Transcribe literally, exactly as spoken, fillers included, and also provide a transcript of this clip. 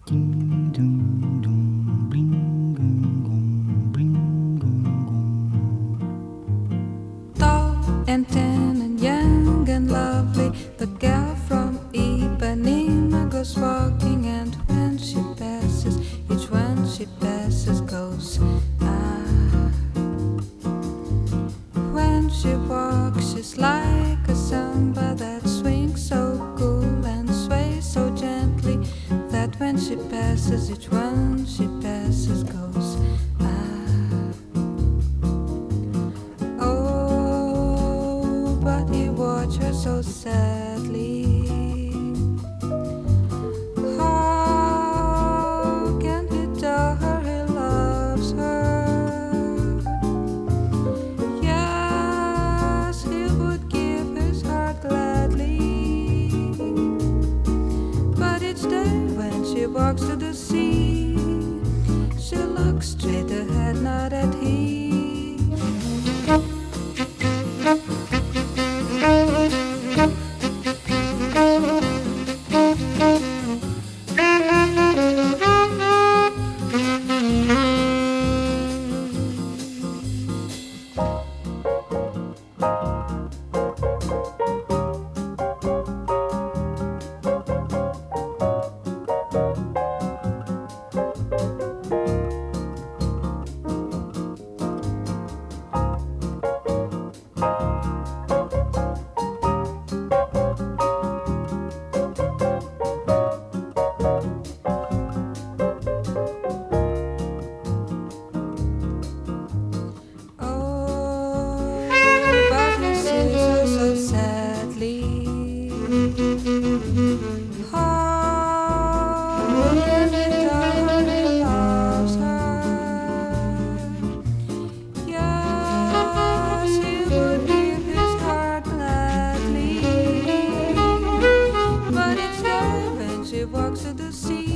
Ding dong dong, bling gong gong, bling gong gong. Tall and tan and young and lovely, the girl from Ipanema goes walking, and when she passes, each one she passes goes ah. When she walks, she's like a samba that swings so cool and sways so gently that when she passes, each one she passes goes ah. Oh, but he watched her so sadly. How can he tell her he loves her? Yes, he would give his heart gladly. But each day when she walks to the sea, she looks straight ahead, not at him. Walks to the sea.